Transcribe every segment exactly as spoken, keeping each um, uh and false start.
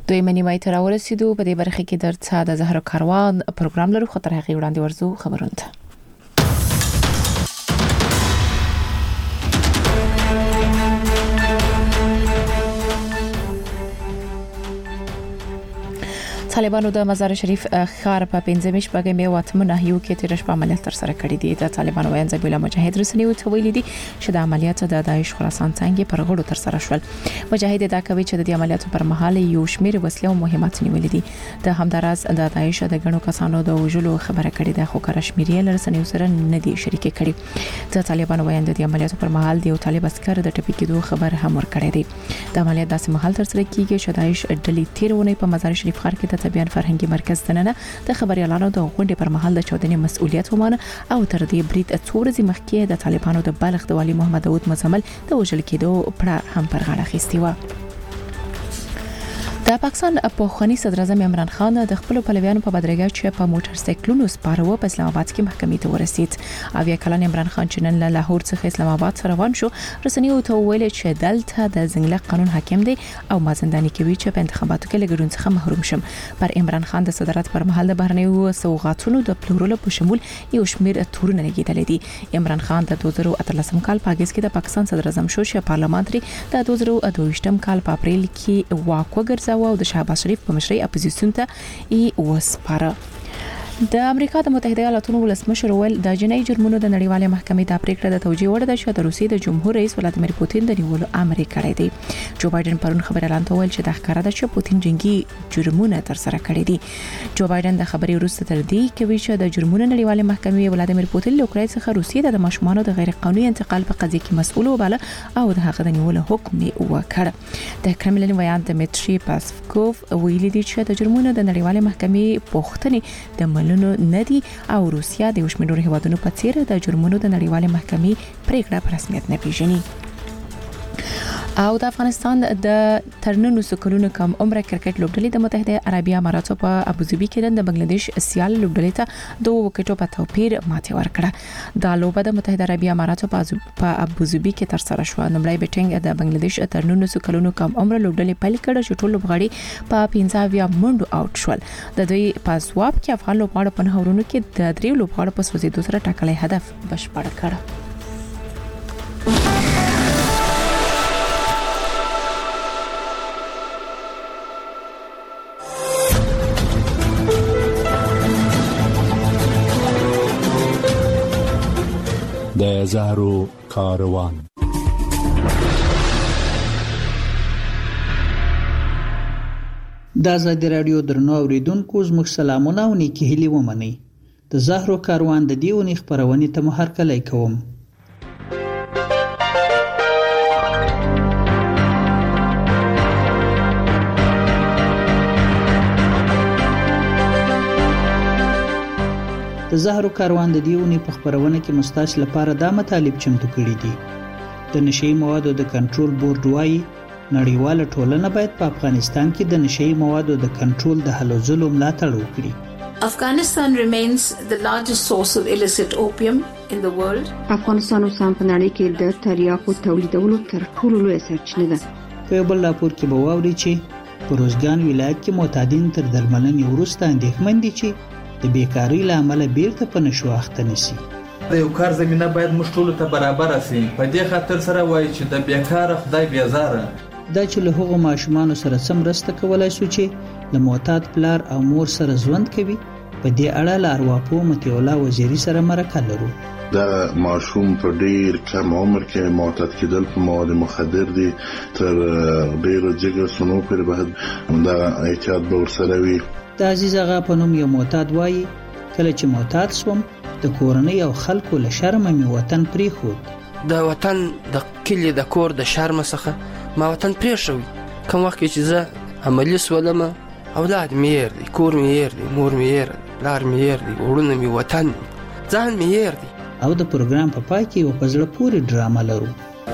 دوی منیمای تر ورسېدو په دې برخه کې درڅا د زهرو کاروان پروګرام لرو خطر هغه وړاندې ورزو خبرونه طالبانو د مزار شریف ښار په پنځمش بګمې واتمه ناحیو کې تیر شپه عملیات تر سره کړی دي. د طالبانو وایي ځبیله مجاهد رسنیو ته ویلي دي چې د عملیاتو د داعش خراسان څنګه پر غړو تر سره شول. مجاهد دا کوي چې د عملیاتو پر مهال یو شمېر وسلې او مهمات نیولې دي. د همداراز د داعش د غنو کسانو د وژلو خبره کړې ده خو کار شمیرې رسنیو سره نه دي شریک کړي. د طالبانو وایي د عملیاتو پر مهال د یو طالب عسكر د ټپي کېدو خبر هم ورکړی دی. د عملیات داسې مهال تر سره کیږي چې داعش ډلې تیرونه په مزار شریف ښار کې د طبيعن فرهنګي مرکز دننه د خبريالانو د غونډې پر مهال د چودنې مسؤلیت ومانه او تر دې برید څو ورځې مخکې د طالبانو د بلخ د والي محمد داود مزمل د وژل کېدو پړه هم پر غاړه اخیستې و. د پاکستان په خواني صدر اعظم عمران خان د خپل پلویانو په بدرګه چې په موټر سایکلونو سپارو په اسلام آباد کې محکمې ته ورسید. اویا کلن عمران خان چې نن له لاهور څخه اسلام آباد سره روان شو رسنیو ته ویل چې دلته د زنګله قانون حاکم دی او مازنداني کوي چې په انتخاباتو کې لګرون څخه محروم شم. پر عمران خان د صدارت پر مهال د بهرنیو سوغاتونو د پلورلو په شمول یو شمېر تورونه لګیدل دي. عمران خان د دوه زره اتلسم کال په اگست کې د پاکستان صدر اعظم شو چې پارلمان لري د دوه زره دوهشتم کال په اپریل کې واک وګرځاو او د شهباز شریف په مشرۍ اپوزیسیون ته ای وسپاره. د امریکا د متحده ایالاتونو ولسمشر ویل د جنایي جرمونو د نړیوالې محکمې د پریکړه د توجیه وړ ده چې د روسیې د جمهور رئیس ولادیمیر پوتین د نیولو امر کړی دی. جو بایدن پرون خبر اعلان وکړ چې د ښکارا ده چې پوتین جنگي جرمونه تر سره کړی دي. جو بایدن د خبري وروسته تر دې کوي چې د جرمونو نړیوالې محکمې ولادیمیر پوتین له اوکراین څخه روسیې د ماشومانو د غیر قانوني انتقال په قضیه کې مسؤل وباله او د هغه د نیولو حکم یې وکړ. د کرملین ویان دمیټری پاسکوف ویلي دی چې د جرمونو د نړیوالې محکمې پوښتنې د ملونو ندي او روسیا د وشمنور هیوادونو په څیر د جرمونو د نړیوالې محکمې پریکړه په رسمیت نه پیژني. او د افغانستان د ترننو سکلونو کم عمر کرکټ لوبډلې د متحده عربی اماراتو په ابوظبي کې د بنگلاديش سیال لوبډلې ته دوه وکټو په توپیر ماتې ورکړه. دا لوبه د متحده عربی اماراتو په ابوظبي کې تر سره شو. نمړی بیټینګ د بنگلاديش ترننو سکلونو کم عمر لوبډلې پیل کړه چې ټول لوبغاړي په پنځه منډو آوټ شول. د دوی په ځواب کې افغان لوبغاړو په نهورونو کې د درې لوبغاړو په سوځېدو سره ټاکلي هدف بشپړ کړ. د زهرو کاروان. د آزادي رادیو درنو اوریدونکو زموږ سلامونه او نیکی هیلې ومنئ. د زهرو کاروان د دې ونې خپرونې ته مو هرکلی کوم. د زهرو کاروان د دیونی په خبرونه کې مستاش لپاره دا مطالب چمتو کړي دي. د نشئی موادو د کنټرول بورډ وايي نړیواله ټولنه باید په افغانستان کې د نشئی موادو د کنټرول د هلو ځلو ملاتړ وکړي. Afghanistan remains the largest source of illicit opium in the world. افغانستان اوس هم په نړۍ کې د تریاکو تولیدولو تر ټولو لویه سرچینه ده. په یو بل راپور کې به واوري چې په روزګان ولایت کې معتادین تر درملنې وروسته اندېښمن دي چې د بیکاری لامل بیرته په نشو اخته نشي. د یو کار زمينه باید موږ ټول ته برابر شي. په دې خاطر سره وایي چې د بیکاره خدای بیزاره. دا چې له هغو ماشومان سره سم رسته کولای شو چې له معتاد پلار او مور سره ژوند کوي. په دې اړه له ارواپو متي الله وزیری سره مرکه لرو. دا ماشوم په ډیر کم عمر کې معتاد کېدل په مواد مخدر دي تر ډیر جګر سنو پر به دا احتیاط به ورسره وي. د عزیز آغا په نوم یو معتاد وایي کله چې معتاد شوم د کورنۍ او خلکو له شرمه مې وطن پریښود. د وطن د کلی د کور د شرم څخه ما وطن پریښوي. کوم وخت چې زه عملي سولم اولاد مې ير دي کور مې ير دي مور مې ير دي لار مې ير دي ورونه مې وطن ځان مې ير دي. او د پروګرام په پای کې یو په زړه پورې ډرامه لرو.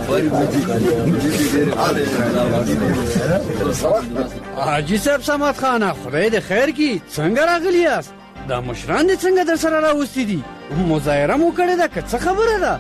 حاجی صاحب سمات خانه خدای دې خیر کی څنګه راغلی یاست؟ دا مشران دې څنګه در سره راوستي دي؟ مظاهره مو کړې ده که څه خبره ده؟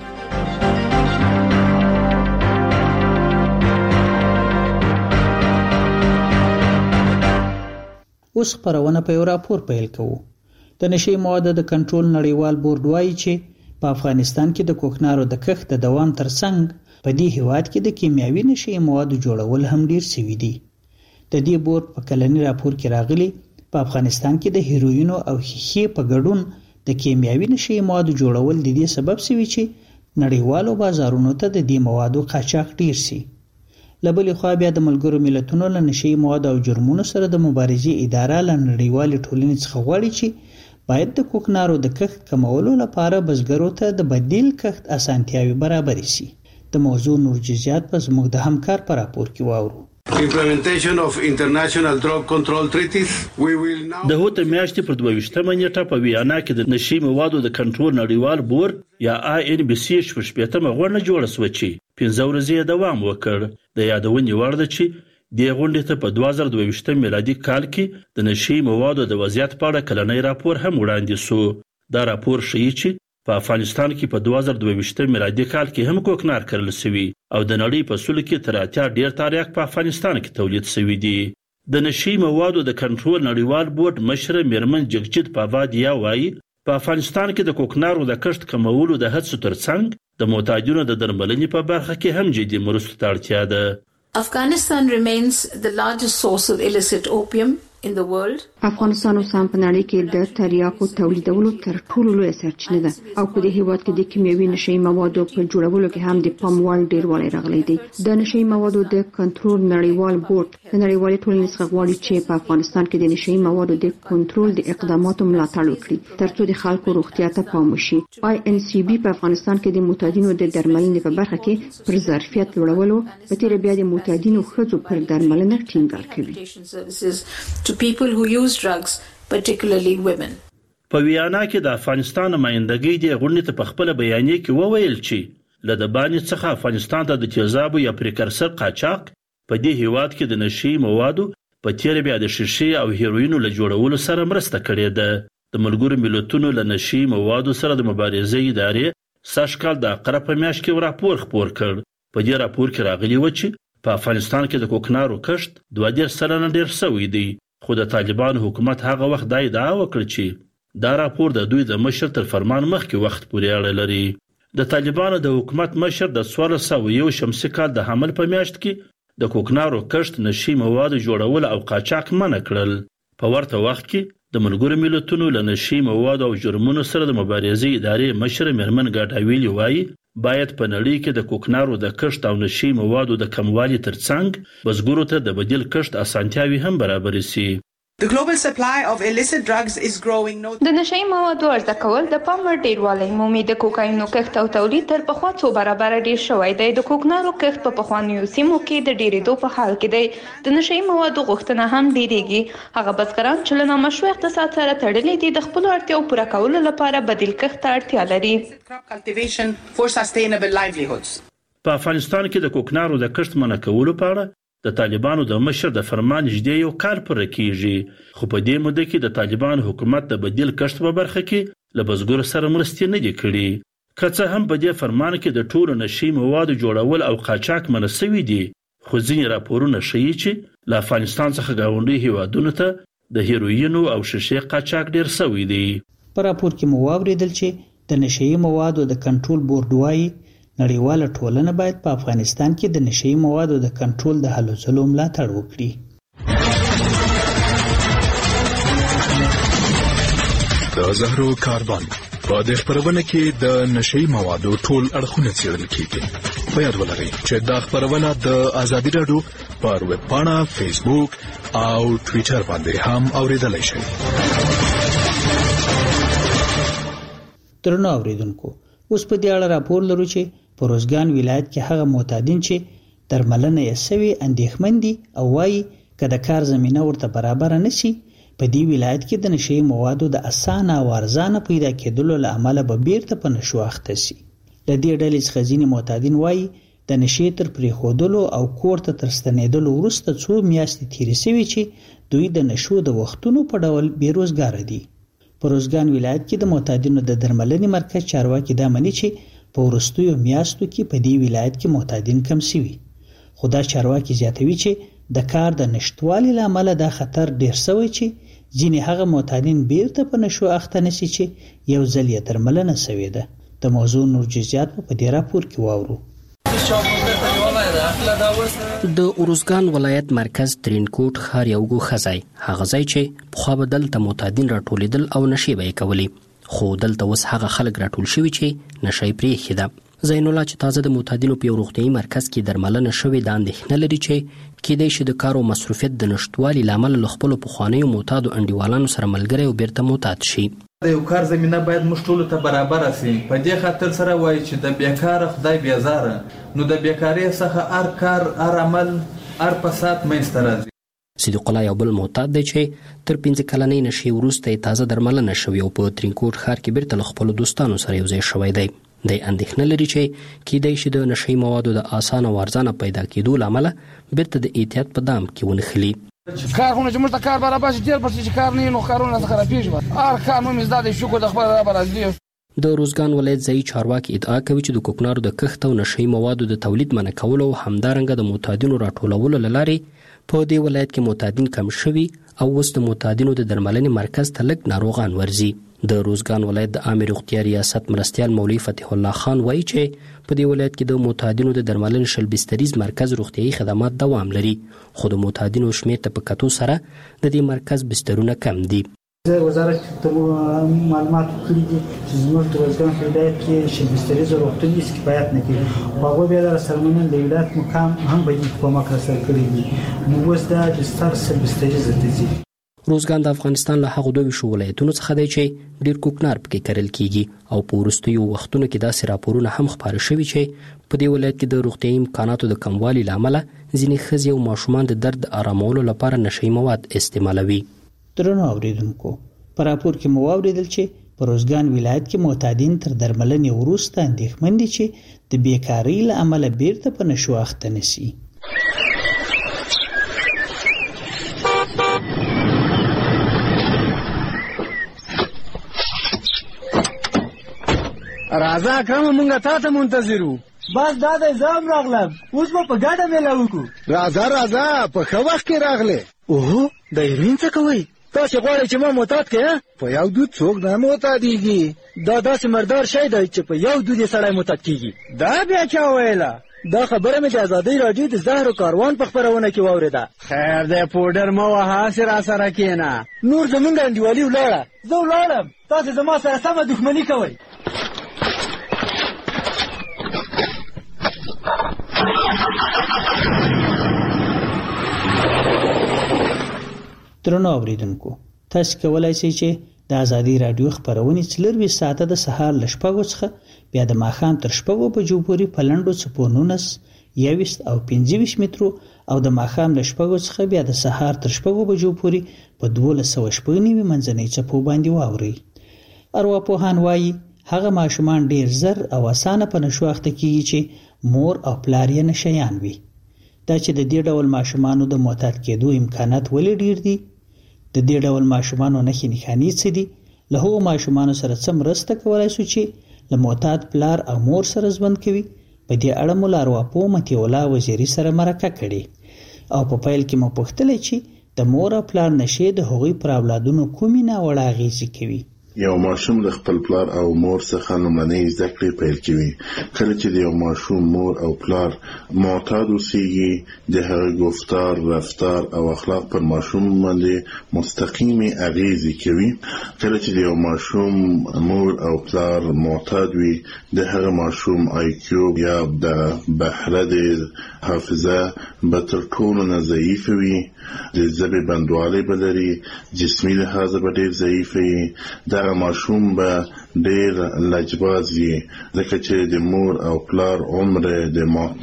اوس خپرونه په یو راپور پیل کوو. د نشي موادو د کنټرول نړیوال بورډ وایي چې په افغانستان کې د کوکنارو د کښت د دوام ترڅنګ په دې هیواد کې د کیمیاوي نشي موادو جوړول هم ډیر سوي دي. د دې بورډ په کلنی راپور کې راغلي په افغانستان کې د هیروینو او ښیښې په ګډون د کیمیاوي نشي موادو جوړول د دې سبب سوي چې نړیوالو بازارونو ته د دې موادو قاچاق ډیر سي. لبلې خوا بیا د ملګرو ملتونو له نشي موادو او جرمونو سره د مبارزې اداره له نړیوالې ټولنې څخه غواړي چې باید د کوکنارو د کښت کمولو لپاره بزګرو ته د بدیل کښت اسانتیاوي برابرې شي. د موضوع نور جزئیات په زموږ د همکار په راپور کې واورو. Implementation of international drug control treaties. We will now د هوت میاشتې پر دوه ویشتمه نیټه په ویانا کې د نشي موادو د کنټرول نړیوال بورډ یا آی ان بي سي شپږمه غونډه جوړه شوه چې پنځه ورځې دوام وکړ. د یادونې وړ ده چې د غونډې ته په دوه زره دوه ویشت میلادي کال کې د نشي موادو د وضعیت په اړه کلنی راپور هم وړاندې شو. دا راپور ښیي چې په افغانستان کې په دوه زره دوه ویشت میلادي کال کې هم کوکنار کرل شوی او د نړۍ په سلو کې تر اتیا ډیر تاریخ په افغانستان کې تولید شوی دی. د نشي موادو د کنټرول نړیوال بورډ مشر میرمن جگجیت پاوادیا وایي په افغانستان کې د کوکنارو د کښت کمولو د هڅو ترڅنګ د معتادینو د درملنې په برخه کې هم جدي مرستو ته اړتیا ده. Afghanistan remains the largest source of illicit opium in the world. افغانستان اوس هم په نړۍ کې د تریاکو تولیدولو تر ټولو لوی سرچینه ده او په دې هیواد کې د کیمیاوي نشي موادو په جوړولو کې هم د پام وړ ډیروالی راغلی دی. د نشي موادو د کنټرول نړیوال بورډ د نړیوالې ټولنې څخه غواړي چې په افغانستان کې د نشي موادو د کنټرول د اقداماتو ملاتړ وکړي ترڅو د خلکو روغتیا ته پام وشي. آی ان سی بي په افغانستان کې د معتادینو د درملنې په برخه کې پر ظرفیت لوړولو په تیر بیا د معتادینو ښځو پر درملنه ټینګار کوي. People who use drugs, particularly women. په ویانا کې د افغانستان نمائندګۍ د غونډې ته په خپل بیانیه کې وویل چې له د باندې څخه افغانستان ته د تیزابو یا پریکرسر قاچاق په دې هیواد کې د نشي موادو په تیر بیا د شیشې او هیروینو له جوړولو سره مرسته کړې ده. د ملګرو ملتونو له نشي موادو سره د مبارزې ادارې سږ کال د اقرب په میاشت کې راپور خپور کړ. په دې راپور کې راغلی و چې په افغانستان کې د کوکنارو کښت دوه دېرش سلنه ډیر شوی دی. خو د طالبان حکومت هغه وخت دا ادعا وکړه چې دا راپور د دوی د مشر تر فرمان مخکې وخت پورې اړه لري. د طالبانو د حکومت مشر د څوارلس سوه یو شمسي کال د حمل په میاشت کې د کوکنارو کښت نشي موادو جوړول او قاچاق منع کړل. په ورته وخت کې د ملګرو ملتونو له نشي موادو او جرمونو سره د مبارزې ادارې مشر میرمن ګاډاویلی وایي باید په نړۍ کې د کوکنارو د کښت او نشي موادو د کموالي ترڅنګ بزګرو ته د بدیل کښت اسانتیاوي هم برابر شي. The global supply of illicit drugs is growing. د نشي موادو عرضه کول د پام وړ ډیروالی مومي. د کوکاینو کښت او تولید تر پخوا څو برابر ډیر شوی دی. د کوکنارو کښت په پخوانیو سیمو کې د ډیرېدو په حال کې دی. د نشي موادو غوښتنه هم ډیریږي. هغه بزګران چې له نامشروع اقتصاد سره تړلي دي د خپلو اړتیاو پوره کولو لپاره بدیل کښت ته اړتیا لري. Cultivation for sustainable livelihoods. په افغانستان کې د کوکنارو د کښت منع کولو په اړه د طالبانو د مشر د فرمان نږدې یو کال پوره کیږي. خو په دې موده کې د طالبان حکومت د بدیل کښت په برخه کې له بزګرو سره مرستې نه دي کړي. که څه هم په دې فرمان کې د ټولو نشي موادو جوړول او قاچاق منع شوي دي خو ځینې راپورونه ښیي چې له افغانستان څخه ګاونډي هیوادونو ته د هیروینو او شیشې قاچاق ډیر شوی دی. په راپور کې مو واوریدل چې د نشي موادو د کنټرول بورډ وایي نړیواله ټولنه باید په افغانستان کې د نشي موادو د کنټرول د هلو ځلو ملاتړ وکړي. د زهرو کاروان په دې خبرونه کې د نشي موادو ټول اړخونه څېړل کیږي. په یاد ولرئ چې دا خبرونه د ازادي راډیو پر ویب پاڼه، فیسبوک او ټویټر باندې هم اوریدلای شئ. درنو اوریدونکو، اوس په دې اړه راپور لرو چې په روزګان ولایت کې هغه معتادین چې درملنه یې سوي اندېښمن دي او وایي که د کار زمینه ورته برابر نه شي په دې ولایت کې د نشي موادو د اسانه او ارزانه پیدا کېدلو له امله به بیرته په نشو اخته شي. له دې ډلې څخه ځینې معتادین وایي د نشي تر پرېښودلو او کور ته تر ستنېدلو وروسته څو میاشتې تېرې شوي چې دوی د نشو د وختونو په ډول بېروزګاره دي. په روزګان ولایت کې د معتادینو د درملنې مرکز چارواکي دا مني چې په وروستیو میاشتو کې په دې ولایت کې معتادین کم شوي. خو دا چارواکي زیاتوي چې د کار د نشټوالي له امله دا خطر ډیر شوی چې ځینې هغه معتادین بیرته په نشو اخته نشي چې یو ځل یې درملنه شوې ده. د موضوع نور جزئیات په دې راپور کې واورو. د اروزګان ولایت مرکز ترینکوټ ښار یو ګوښه ځای هغه ځای چې پخوا به دلته معتادین راټولېدل او نشې به یې کولې، خو دلته اوس هغه خلک راټول شوي چې نشه یې پرېښې ده. زین الله چې تازه د معتادینو په یو روغتیایي مرکز کې درملنه شوې دا اندېښنه لري چې کیدای شي د کار او مصروفیت د نشتوالي له امله له خپلو پخوانیو معتادو انډیوالانو سره ملګری او بیرته معتاد شي. د یو کار زمینه باید موږ ټولو ته برابره سي. په دې خاطر سره وایي چې د بیکاره خدای بیزاره، نو د بیکارۍ څخه هر کار هر عمل هر فساد منځته راځي. صدیق الله یو بل معتاد دی چې تر پنځه کلنۍ نشې وروسته یې تازه درملنه شوې او په ترینکوټ ښار کې بیرته له خپلو دوستانو سره یو ځای شوی دی. دی اندېښنه لري چې کیدای شي د نشهیي موادو د اسانه او ارزانه پیدا کېدو له امله بیرته د احتیاط په دام کې ونښلي. کارونه چې موږ ته کار برابر شي ډېر پرسي چې کار نه وي نو کارونه څه خرابېږي. هر کار مو مې زده دی شکر د خپل رب راضي. د روزګان ولایت ځایي چارواکي ادعا کوي چې د کوکنارو د کښت او نشهیي موادو د تولید منع کولو او همدارنګه د معتادینو راټولولو له لارې په دې ولایت کې معتادین کم شوي او اوس د معتادینو د درملنې مرکز ته لږ ناروغان ورځي. د روزګان ولایت د عامې روغتیا ریاست مرستیال مولوي فتح الله خان وایي چې په دې ولایت کې د معتادینو د درملنې شل بستریز مرکز روغتیایي خدمات دوام لري، خو د معتادینو شمېر ته په کتو سره د دې مرکز بسترونه کم دي. وزارت ته معلومات کړي دي چې زموږ د روزګان ولایت کې شل بستریز روغتون هیڅ کفایت نه کوي. هغه بیا د سرمنن د ولایت مقام هم به دې کومک راسره کړی دي. نو اوس دا بستر شل بستریز دي. روزګان د افغانستان له هغو دوه شو ولایتونو څخه دی چې ډیر کوکنار پکې کرل کیږي او په وروستیو وختونو کې داسې راپورونه هم خپاره شوي چې په دې ولایت کې د روغتیایي امکاناتو د کموالي له امله ځینې ښځې او ماشومان د درد آرامولو لپاره نشهیي مواد استعمالوي. درنو اوریدونکو، په راپور کې مو واوریدل چې په روزګان ولایت کې معتادین تر درملنې وروسته اندېښمن دي چې د بیکارۍ له امله بیرته په نشو اخته نشي. راځه اکرم مونږه تا ته منتظر وو. بس دا د ځام راغلم، اوس به په ګډه میله وکړو. راځه راځه په ښه وخت کې راغلې. اوهو د هیروین څه کوئ؟ تاسې غواړئ چې ما معتاد کړې؟ په یو دود څوک نه معتادېږي. دا داسې مردار شی دی چې په یو دود یې سړی معتاد کېږي. دا بیا چا ویله؟ دا خبره مې د ازادۍ راډیو د زهرو کاروان په خپرونه کې واورېده. خیر دی پوډر مه وهه، هسې راسره کښېنه. نور زمونږ انډیوالي ولاړه. زه ولاړم، تاسې زما سره سمه دښمني کوئ. درنو اوریدونکو، تاسو کولای شئ چې د ازادي رادیو خبرونه څلروي ساعته د سهار ل شپږو څخه بیا د ماښام تر شپږو بجو پورې په لنډو څپو نولس، یوویشت او پنځه ویشت مترو او د ماښام ل شپږو څخه بیا د سهار تر شپږو بجو پورې په دولس سوه شپږ نوي منځنۍ څپو باندې واورئ. ارواپوهان وایي هغه ماشومان ډیر زر او اسانه په نشو اخته کیږي چې مور او پلار یې نشیان وي. دا چې د دې ډول ماشومانو د معتاد کېدو امکانات ولې ډیر دي؟ د دې ډول ماشومانو نښې نښانې څه دي؟ له هغو ماشومانو سره څه مرسته کولی شو چې له معتاد پلار او مور سره ژوند کوي؟ په دې اړه مو له ارواپوه مطیع الله وزیري سره مرکه کړې او په پیل کې مو پوښتلی چې د مور او پلار نشې د هغوی پر اولادونو کومې ناوړه اغېزې کوي. یو ماشوم د خپل پلار او مور څخه لومړنۍ زده کړې پیل کوي. کله چې د یو ماشوم مور او پلار معتاد اوسېږي، د هغه گفتار، رفتار او اخلاق پر ماشوم باندې مستقیمې اغېزې کوي. کله چې د یو ماشوم مور او پلار معتاد وي، د هغه ماشوم آی کیو یا د بهره د حافظه به تر ټولو نه ضعیف وي، د ژبې بندوالی به لري، جسمي لحاظ به ډېر ضعیف وي. دغه ماشوم به ډېر لجباز وي، ځکه چې د مور او پلار عمر د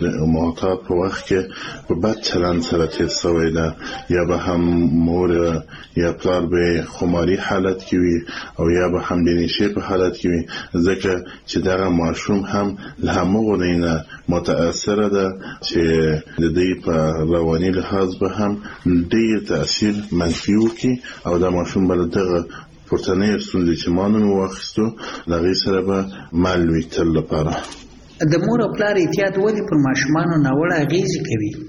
معتاد په وخت کې په بد چلند سره تېر شوی ده، یا به هم مور یا پلار به خماري حالت کې وي او یا به هم د نشې په حالت کې وي، ځکه چې دغه ماشوم هم له همغو دی نه متاثره ده چې د دوی په رواني لحاظ به هم ډېر تاثیر منفي وکړي او دا ماشوم به دغه پورتنۍ ستونزې چې ما نن واخیستو له هغې سره به مل وي تل لپاره. د مور او پلار احتیاط ولې پر ماشومانو ناوړه اغېزې کوي؟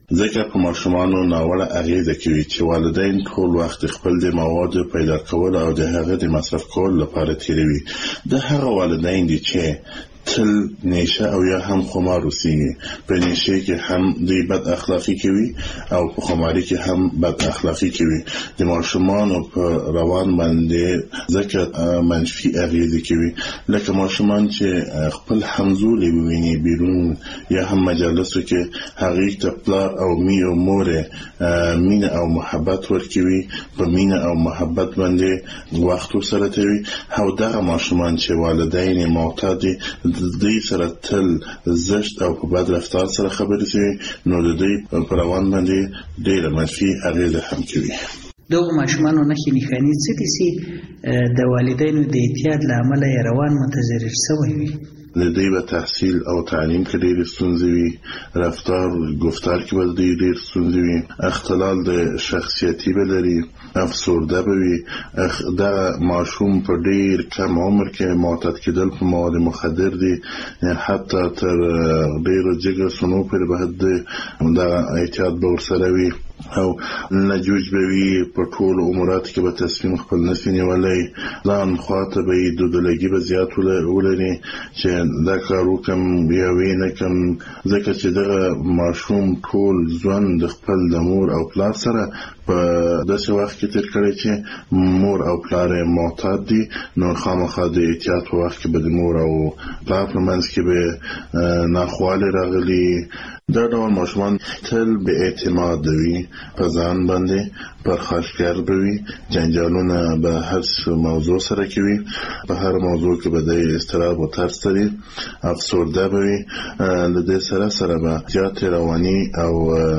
ځکه په ماشومانو ناوړه اغیزه کوي چې والدین ټول وخت خپل د موادو پیدا کول او د هغه د مصرف کول لپاره تیروي. د هغه والدین دي چې تل نشه او یا هم خمار اوسېږي. په نشه کې هم دوی بد اخلاقی کوي او په خماري کې هم بد اخلاقی کوي. د ماشومانو په روان باندې ځکه منفي اغیزې کوي، لکه ماشومان چې خپل همزولي وویني بیرون یا هم مجالسو کې هغې ته پلار او می او مور مینه او محبت ورکوي، په مینه او محبت باندې وخت ورسره تېروي. او دغه ماشومان چې والدین معتاد دي د دوی سره تل زشت او په بد رفتار سره خبرې کوي، نو د دوی په روان باندې ډېره منفي اغیزه هم کوي. دغه ماشومانو نښې نښانې څه دي چې د والدینو د اعتیاد له امله یې روان متضرر شوی وي؟ د دوی به تحصیل او تعلیم کې ډېرې ستونزې وي، رفتار گفتار کې به دوی ډېر ستونزې وي، اختلال د شخصیتي به لري، افسرده به وي. دغه ماشوم په ډېر کم عمر کې معتاد کېدل په مواد مخدر دي، حتی تر ډېرو جګر سنو پورې به دغه اعتیاد به ورسره وي. او نجوج به وي، په ټول اموراتو کې به تصمیم خپل نشي نیولی، ځان خواته به یې دودلګي به زیات ولري چې دا کار وکړم یا ویې نه کړم، ځکه چې دغه ماشوم ټول ژوند د خپل د مور او پلار سره په داسې وخت کې تېر کړی چې مور او پلار یې معتاد دي، نو خامخا د اعتیاد په وخت کې به د مور او پلار په منځ کې به ناخوالې راغلي. دا ډول ماشومان تل بې اعتماده وي، په ځان باندې پرخاشګر به وي، جنجالونه به هر موضوع سره کوي، په هر موضوع کې به د اضطراب او ترس لري، افسرده به وي. له دې سره سره به زیاتې رواني او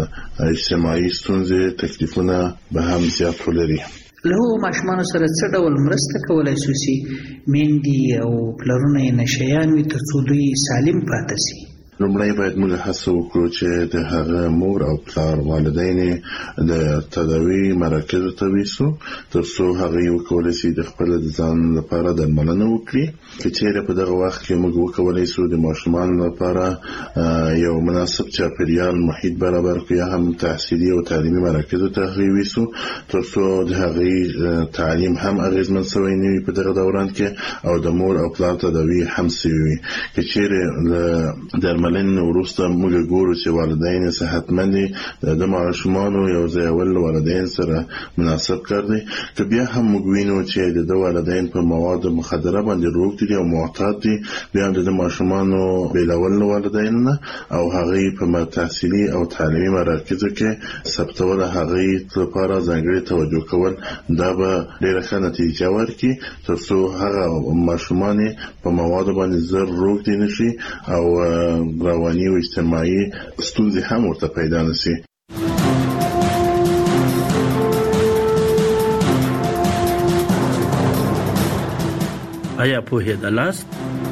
اجتماعي ستونزې تکلیفونه به هم زیات ولري. له هغو ماشومانو سره څه ډول مرسته کولی شو چې میندې او پلرونه یې نشهیان وي تر څو دوی سالم پاتې شي؟ لومړی باید موږ هڅه وکړو چې د هغه مور او پلار والدین د تداوی مراکزو ته ویسو تر څو هغه وکولای شي د خپل ځان لپاره درملنه وکړي. که چیرې په دغه وخت کې موږ وکولای شو د ماشومان لپاره یو مناسب چاپیریال محیط برابر کړو یا هم تحصیلي او تعلیمي مراکزو ته هغه ویسو تر څو د هغه تعلیم هم اغیزمن شوی نه وي په دغه دوران کې او د مور او پلار تداوی هم شوی وي. که چیرې درملنه لن وروسته موږ ګورو چې والدین صحتمند دي، د ماشومانو یو ځای ول والدین سره مناسب کار دی. که بیا هم موږ وینو چې د والدین په مواد مخدره باندې روغ دي او معتاد دي، بیا هم د ماشومانو بیلول والدین نه او هغه په تحصیلي او تعلیمي مراکزو کې ثبتول هغه لپاره ځانګړي توجه کول دا به ډیره ښه نتیجه ورکړي تر څو هغه ماشومان په مواد باندې زر روغ دي نشي او رواني او اجتماعي ستونزې هم ورته پیدا نشي. آیا پوهېدلاست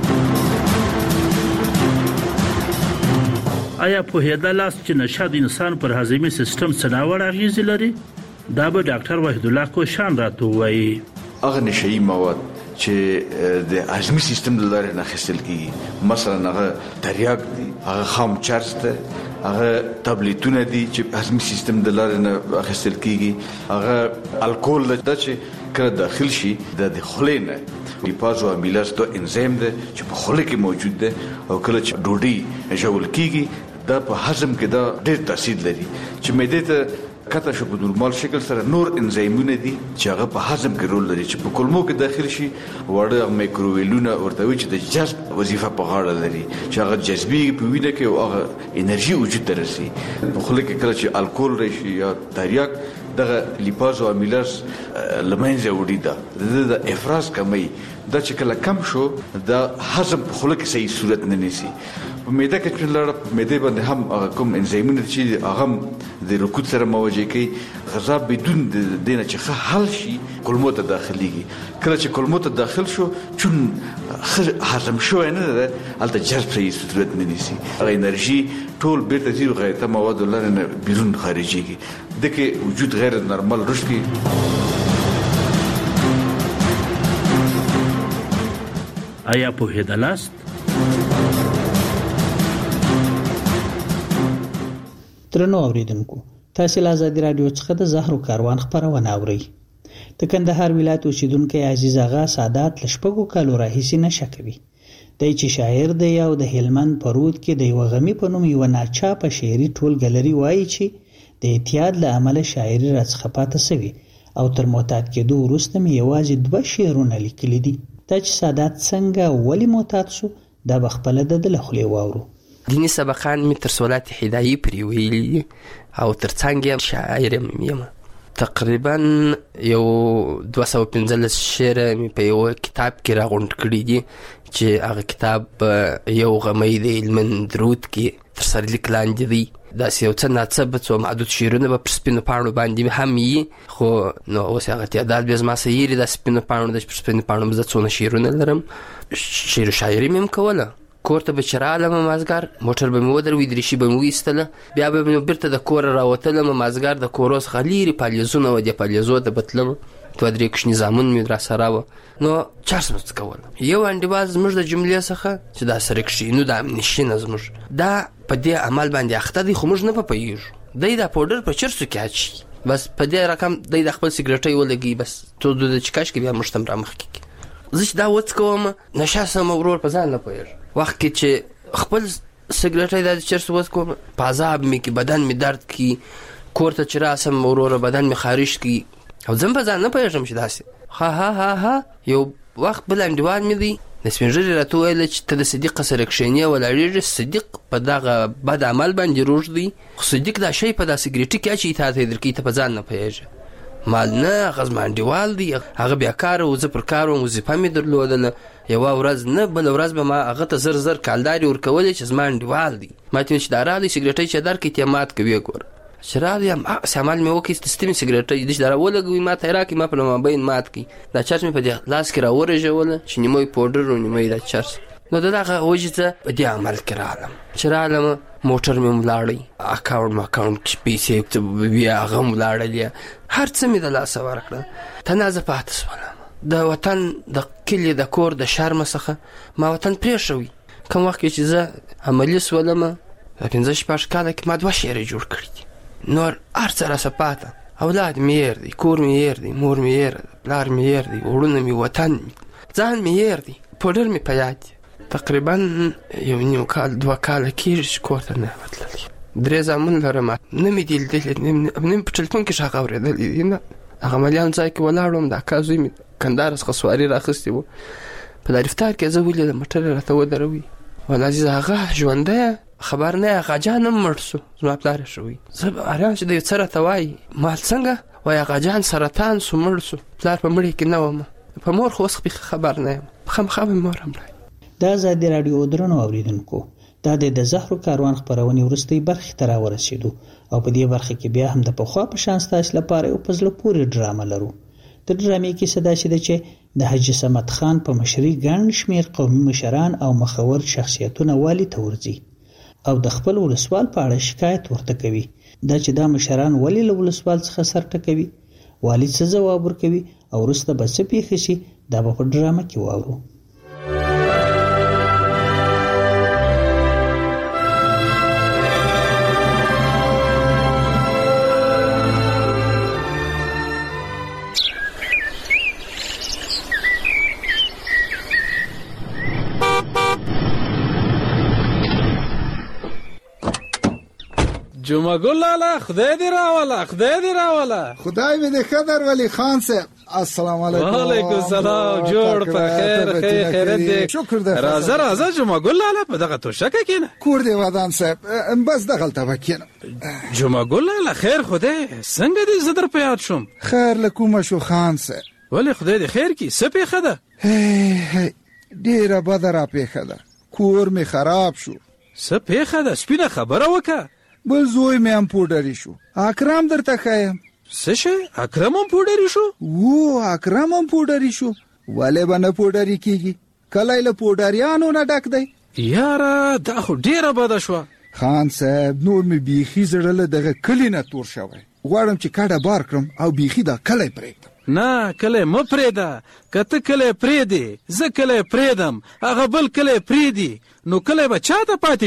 آیا پوهېدلاست چې نشه د انسان پر هاضمي سیستم څه ناوړه اغېزې لري؟ دا به ډاکټر وحید الله کوشان راته ووایي. هغه نشهیي مواد چې د هاضمي سیستم د لارې نه اخیستل کېږي، مثلا هغه تریاک دي، هغه خام چرس ده، هغه تابلیتونه دي چې هاضمي سیستم د لارې نه اخیستل کېږي، هغه الکول ده چې کله داخل شي د خولې نه لیپاز او امیلاز دو انزیم ده چې په خوله کې موجود ده او کله چې ډوډۍ ژوول کېږي دا په هضم کې دا ډېر تاثیر لري چې معدې ته کته شو په نورمال شکل سره نور انزیمونه دي چې هغه په هضم کې رول لري چې په کولمو کې داخل شي وړه مایکروویلونه ورته وي چې د جذب وظیفه په غاړه لري چې هغه جذبي په وینه کې او هغه انرژي وجود ته رسي. په خوله کې کله چې الکول راشي یا تریاک دغه لیپاز او امیلاز لمنځه وړي دا د افراز کمی دا چې کله کم شو دا هضم په خوله کې صحیح صورت نه نیسي. په معده کې چې لړ معده باندې هم کوم انزیمونه چې هغه د رکود سره مواجه کوي غذا بدون د دینه چې حل شي کولمو ته داخليږي. کله چې کولمو ته داخل شو چون هضم شو نه ده البته جذب صحیح صورت نه نیسي، هغه انرژي ټول بیرته زیرو غیرته مواد لرنه بیرون خارجيږي دغه وجود غیر نورمال رشدي. آیا پوهېدلاست؟ د درنو اوریدونکو، تاسو له ازادي رادیو څخه د زهرو کاروان خبرونه اورئ. د کندهار ولایت اوسیدونکو عزیز آغا سادات لشپږو کالو راهیسې نشه کوي. دی چې شاعر دی او د هلمند په رود کې د یو غمی په نوم یو ناچاپه شعري ټولګلري وایي چې د اعتیاد له امله شاعري راڅخه پاتې سوي او تر معتاد کېدو وروسته مې یوازې دوه شعرونه لیکلي دي. دا چې سادات څنګه ولې معتاد شو دا به خپله د ده له خولې واورو. دیني سبقان مې تر صلات هدایي پرې ویلي او تر څنګ یم شاعر یم. تقریبا یو دوه سوه پنځلس شعره مې په یو کتاب کې راغونډ کړي دي چې هغه کتاب یو غمی د هلمند رود کې تر سرلیک لاندې دی. داسې یو څه ناڅه څو معدود شعرونه به پر سپینو پاڼو باندې هم وي، خو نو اوس هغه تعداد بیا زما څه هېرې دا سپینو پاڼو ده چې پر سپینو پاڼو زه څونه شعرونه لرم. شعر و شاعري مې هم کوله. کور ته به چې رالمه مازدیګر موټر به مې ودروي، دریشي به مې وایستله، بیا به مې بیرته د کوره راوتلم. مازدیګر د کورو څخه لیرې پالیزونه وه، دې پالیزو ته به تلم، دوه درې کوچني زامن مې راسره وه. نو چرس مې څه کوله. یو انډیوال زموږ د جملې څخه چې دا سره کښېنو دا نشینه زموږ دا په دې عمل باندې اخته دی، خو موږ نه په پوهېږو. دی دا پوډر په چرسو کې اچوي، بس په دې رقم دی د خپل سګرټۍ ولګوي، بس تو د چې کش کې بیا موږ ته هم رامخکې کړي. زه چې دا وڅکوم نشه سم ورور په ځان نه پوهېږم. وخت کې چې خپل سګرټۍ دا د چرسو وڅکوم په عذاب مې کې بدن مې درد کړي، کور ته چې راسم وروره بدن مې خارش کړي او زه هم په ځان نه پوهېږم چې داسې. ها ها ها ها یو وخت بل انډیوال مې دی د سپین ږیري راته وویله چې ته د صدیق سره کښېنې ولاړېږې، صدیق په دغه بد عمل باندې روږ دی، خو صدیق دا شی په دا سګرېټي کې اچوي تا ته یې درکوي، ته په ځان نه پوهېږې. مال نه، هغه زما انډیوال دی، هغه بیکاره و، زه پر کار وم، وظیفه مې درلودله. یوه ورځ نه بله ورځ به ما هغه ته زر زر کالدارې ورکولې چې زما انډیوال دی. ما ته ویل چې دا راغلی سګرېټۍ چې درکړې ته یې مات کوي. ګوره چې راغلی یم هغسې عمل مې وکړي چې سپینې سګرېټۍ دې چې دا راولګوي ما ته یې راکړي، ما په لمابین مات کړي. دا چرس مې په دې لاس کې راورژوله چې نیمه یې پوډر و نیمه یې دا چرس. نو د دغه وجې ته په دې عمل کې راغلم. چې راغلم موټر مې هم ولاړی، اکاونټ ماکاونټ کې پیسې بیا هغه هم ولاړلې، هر څه مې د لاسه ورکړه. تنازه پاتې شولم. د وطن د کلي د کور د شرمه څخه ما وطن پرېښوي. کوم وخت کې چې زه عملي شولم د پنځه شپږ کاله کې ما دوه شعرې جوړ کړي دي. نور هر څه راسه پاته. اولاد مې هېر دی، کور مې هېر دی، مور مې هېره ده، پلار مې هېر دی، وروڼه مې، وطن مې، ځان مې هېر دی، پوډر مې په یاد دی. تقریبا یو نیم کال دوه کاله کېږي چې کور ته نه یم تللی. درې زامن لرم، نه مې دي لیدلي، نه مې په ټلیفون کې غږ اورېدلی دي. نه هغه عملیان ځای کې ولاړ وم، د اکا زوی مې کندهار څخه سواري راخیستې وه، په دا رفتار کې زه ولیدم موټر یې راته ودروي. ولا عزیز هغه ژوندی خبر نه یې، هغه جان هم مړ شو، زما پلار یې شوی. زه حیران چې د یو څه راته وایي، مال څنګه وایي هغه جان سرطان شو مړ شو، پلار په مړي کې نه وم، په مور خو اوس بیخي خبر نه یم، خامخا مې مور هم مړی. دا ازادي راډیو درنو اوریدونکو، دا د زهرو کاروان خپرونې وروستۍ برخې ته راورسېدو او په دې برخه کې بیا هم د پخوا په شان ستاسو لپاره یو په زړه پورې ډرامه لرو. د ډرامې کیسه داسې ده چې د حاجي صمد خان په مشرۍ ګڼ شمېر قومي مشران او مخور شخصیتونه والي ته ورځي او د خپل ولسوال په اړه شکایت ورته کوي. دا چې دا مشران ولې له ولسوال څخه سر ټکوي، والي څه ځواب ورکوي او وروسته به څه پېښه شي، دا به په ډرامه کې واورو. جمعه ګل لالا خدای دې راوله، خدای دې راوله. خدای مې دې ښه در ولی خان صاحب. السلام علیکم. وعلیکم السلام. جوړ په خیر، خیر خیرت دې. شکر دې. راځه راځه جمعه ګل لالا په دغه توشکه کېنه. کور دې ودان صاحب، بس دغلته به کېنم. جمعه ګل لالا خیر خدای، څنګه دې زه در په یاد شوم؟ خیر له کومه شو خان صاحب؟ ولې خدای دې خیر کړي، څه پېښه ده؟ ډېره بده را پېښه ده، کور مې خراب شو. څه پېښه ده؟ سپینه خبره وکړه. بل زوی مې هم پوډري شو. اکرم درته ښایم. څه شی؟ اکرم هم پوډري شو؟ و اکرم هم پوډري شو. ولې به نه پوډري کېږي؟ کلی له پوډریانو نه ډک دی. یاره دا خو ډېره بده شوه. خان صاحب نور مې بیخي زړه له دغه کلي نه تور شوی. غواړم چې کډه بار کړم او بیخي دا کلی پرېږدم. نه کلی مه پرېږده، که ته کلی پرېږدې زه کلی پرېږدم، هغه بل کلی پرېږدي نو کلی به چا ته پاتې شي؟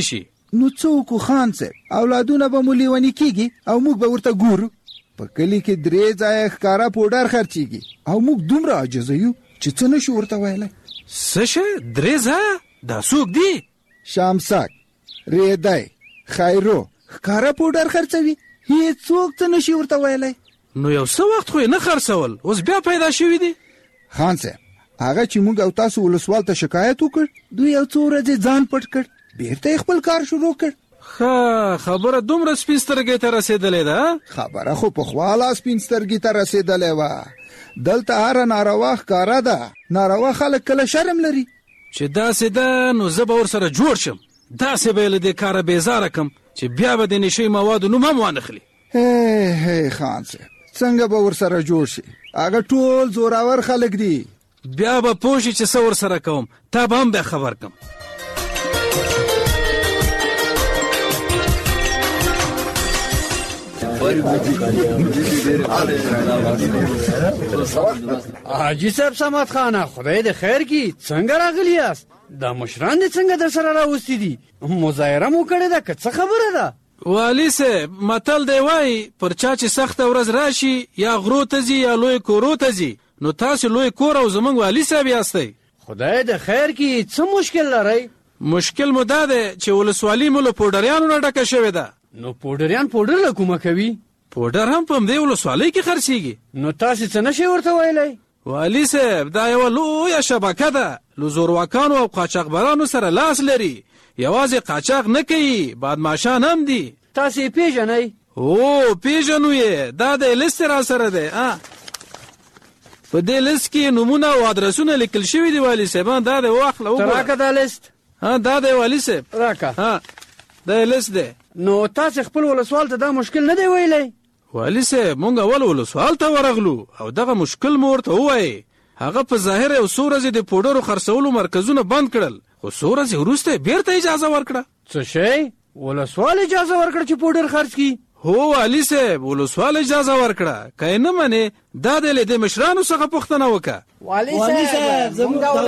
نو څوک خان صاحب اولادونه به مو لیونی کیږي او موږ به ورته ګورو. په کلی کې درې ځایه ښکارا پوډر خرچیږي او موږ دومره عاجز یو چې څه نشو ورته ویلی. څه شی درې ځایه؟ دا څوک دي؟ شامسک، ریدی، خیرو ښکارا پوډر خرڅوي، هیڅوک څه نشي ورته ویلی. نو یو څه وخت خو یې نه خرڅول، اوس بیا پیدا شوي دي؟ خان صاحب هغه چې موږ او تاسو ولسوال ته شکایت وکړ، دوی یو څو ورځې ځان پټ کړ، بیرته خپل کار شروع کړ. ښه خبره دومره سپین سترګې ته رسېدلې ده؟ خبره خو پخوا لا سپین سترګې ته رسېدلې وه. دلته هره ناروا ښکاره ده، ناروا خلک کله شرم لري. چې داسې ده نو زه به ورسره جوړ شم، داسې به یې له دې کاره بیزاره کړم چې بیا به د نشې موادو نوم هم وانخلي. هی هی خان صاحب څنګه به ورسره جوړ شي؟ هغه ټول زوراور خلک دي. بیا به پوه شي چې څه ورسره کوم، تا به هم بیا خبر کړم. حاجی صاحب صمد خانه خدای د خیر کی څنګه راغلی یاست؟ دا مشران دې څنګه در سره راوستي دي؟ مظاهره مو کړې ده که څه خبره ده؟ والي صاحب متل دی وایي پر چا چې سخته ورځ راشي یا غرو ته ځي یا لوی کورو ته ځي، نو تاسو لوی کور او زمونږ والي صاحب یاستئ. خدای د خیر کی څه مشکل لرئ؟ مشکل مو دا دی چې ولسوالي مو له پوډریانو نه ډکه شوې ده. نو پوډریان پوډر له کومه کوي؟ پوډر هم په همدې ولسوالۍ کې خرڅېږي. نو تاسې څه نشئ ورته ویلی؟ والي صاحب دا یوه لویه شبکه ده، له زورواکانو او قاچاقبرانو سره لاس لري. یوازې قاچاق نه کوي، بادماشان هم دي. تاسې یې پېژنئ؟ او پېژنو یې، دا د لیست را سره دی. په دې لیست کې نومونه او ادرسونه لیکل شوي دي. والي صاحب دا دی واخله وګوره. ته راکه دا لیست. ها دا دی والي صاحب راکه. ها دا لیست دی. نو تاسې خپل ولسوال ته دا مشکل نه دی ویلی؟ والي صاحب مونږ اول ولسوال ته ورغلو او دغه مشکل مو ورته ووایي. هغه په ظاهر یو څو ورځې د پوډرو خرڅولو مرکزونه بند کړل، خو څو ورځې وروسته بیرته اجازه ورکړه. څه شی؟ ولسوال اجازه ورکړه چې پوډر خرڅ کړي؟ هو والي صاحب ولسوال اجازه ورکړه، که یې نه منې دا دی له دې مشرانو څخه پوښتنه وکړه. والي صاحب زموږ د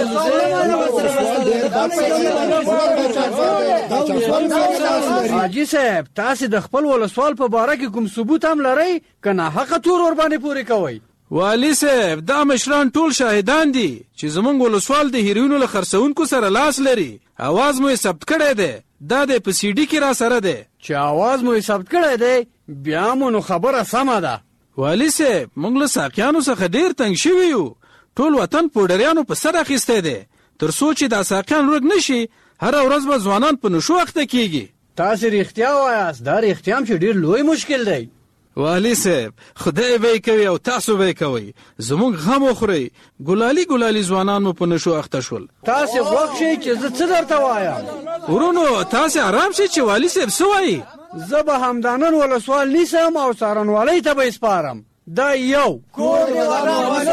ولسوال حاجي صاحب تاسې د خپل ولسوال په باره کې کوم ثبوت هم لرئ که ناحقه تور ورباندې پورې کوئ؟ والي صاحب دا مشران ټول شاهدان دي چې زمونږ ولسوال د هیروینو له خرڅونکو سره لاس لري. اواز مو یې ثبت کړی دی، دا د په سی ډي کې را سره دی. چې اواز مو یې ثبت کړی دی بیا مو نو خبره سمه ده. والي صاحب موږ له ساقیانو څخه ډېر تنګ شوي یو، ټول وطن پوډریانو په سر اخیستی دی. تر څو چې دا ساقیان ورک نشي هره ورځ به ځوانان په نشو اخته کیږي. تاسې رښتیا وایاست، دا رښتیا هم چې ډېر لوی مشکل دی. والي صاحب خدای به یې کوي او تاسو به یې کوئ، زموږ غم وخورئ. ګلالي ګلالي ځوانان مو په نشو اخته شول. تاسې غوږ شئ چې زه څه درته وایم. ورونو تاسې ارام شئ چې والي صاحب څه وایي. زه به همدانن ولسوال نیسم او څارنوالۍ ته به یې سپارم. دا یو کور دې وران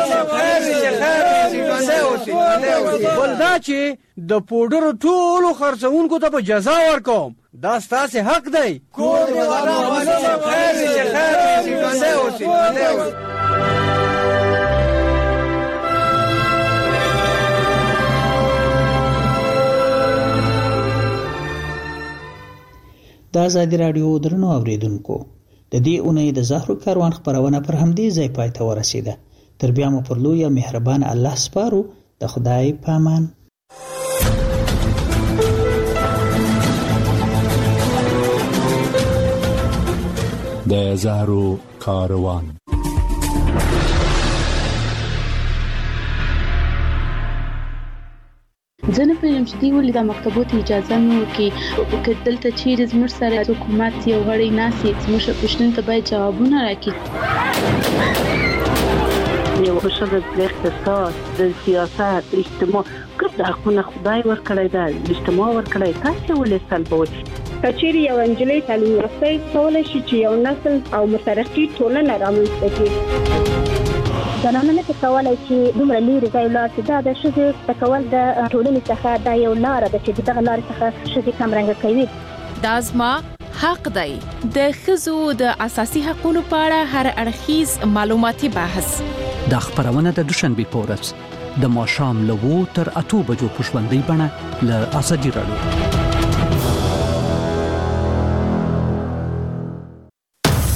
بل دا چې د پوډرو ټولو خرڅونکو ته به جزا ورکوم. دا ستاسې حق دی. کور دې وران د ازادي راډیو درنو اوریدونکو د دې اونۍ د زهرو کاروان خپرونه پر همدې ځای پای ته ورسیده. تر بیا مو پر لوی مهربان الله سپارو. د خدای پامان. د زهرو کاروان. زه نه پوهېږم چې دوی ولې دا مکتبو ته اجازه نه ورکوي. که دلته چیرې زموږ سره حکومت یو غړی ناست وي زموږ پوښتنو ته باید جوابونه راکړي. یو ښځه د اقتصاد، د سیاست، اجتماع کوم د حقونه خدای ورکړی ده، اجتماع ورکړی، تاسې ولې سلبوئ؟ که چیرې یو نجلۍ تعلیم یافته کولی شي چې یو نسل او مترقي ټولنه رامنځته کړي. زنانه نه کولای چې دومره لري ځای لاس دا د ښځې تکول د ټولنې څخه دا یو لار ده چې دغه لار څخه ښځې کمرنګ کوي. دا زما حق دی. د ښځو د اساسي حقوقو په اړه هر اړخیز معلوماتي بحث د خبرونه د دوشنبه پورس د ماښام له وو تر اتو بجو په ژوندۍ بڼه له ازادي راډیو.